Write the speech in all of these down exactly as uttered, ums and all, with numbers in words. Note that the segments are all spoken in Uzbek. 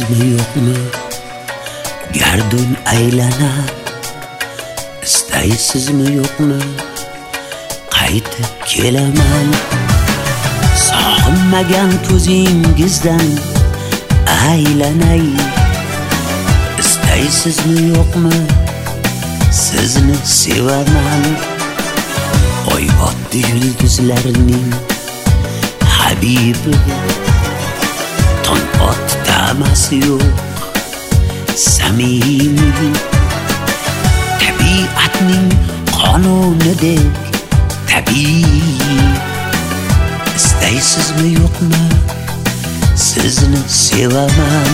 istaysizmi yo'qmi gardun aylanar, istaysizmi yo'qmi qaytib kelaman. Sog'inmagan ko'zingizdan aylanay, istaysizmi yo'qmi sizni sevaman. Oy otdi yulduzlarning habibi, ton ot tamasi yo'q samimiy, tabiatning qonunidek tabiiy. İstaysizmi yo'qmi sizni sevaman.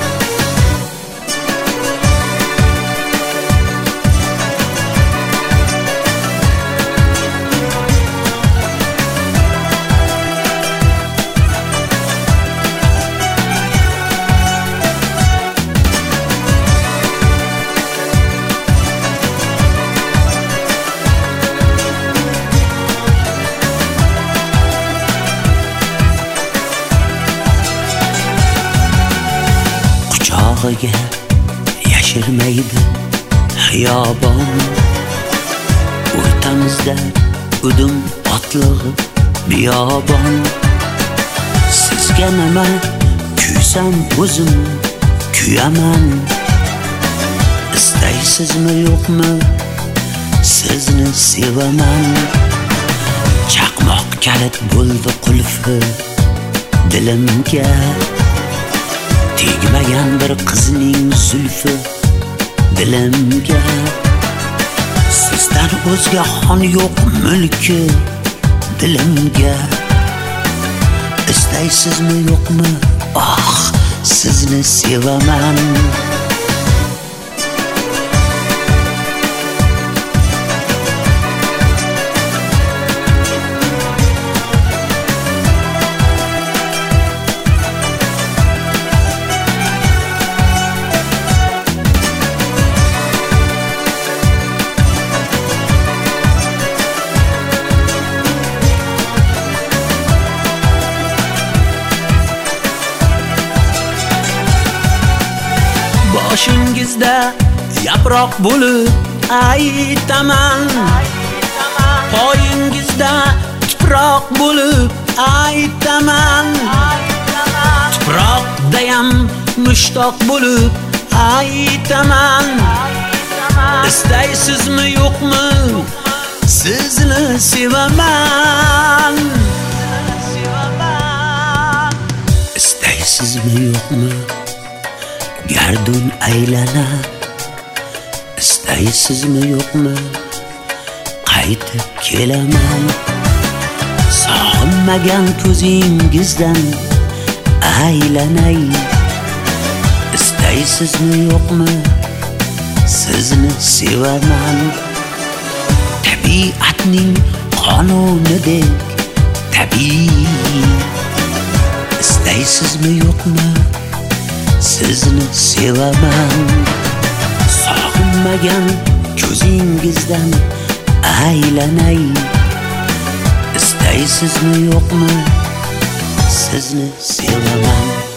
Quchog'iga yashirmaydi xiyobon, o'rtamizda udum otlig'i biyobon. Sizga nima kuysam o'zim kuyaman. İstaysizmi yo'qmi sizni sevaman. Chaqmoq kalit bo'ldi qulfi dilimga, tegmagan bir qizning zulfi dilimga. Sizdan o'zga xon yo'q mulki dilimga. İstaysizmi yo'qmi ah sizni sevaman. Boshingizda yaproq bo'lib aytaman, poyingizda tuproq bo'lib aytaman. Tuproqdayam mushtoq bo'lib aytaman. İstaysizmi yo'qmi sizni sevaman. İstaysizmi yo'qmi gardun aylanar, istaysizmi yo'qmi qaytib kelaman. Sog'inmagan ko'zingizdan aylanay, istaysizmi yo'qmi sizni sevaman. Tabiatning qonunidek tabiiy. İstaysizmi yo'qmi sizni sevaman. Sog'inmagan ko'zingizdan aylanay, istaysizmi yo'qmi sizni sevaman.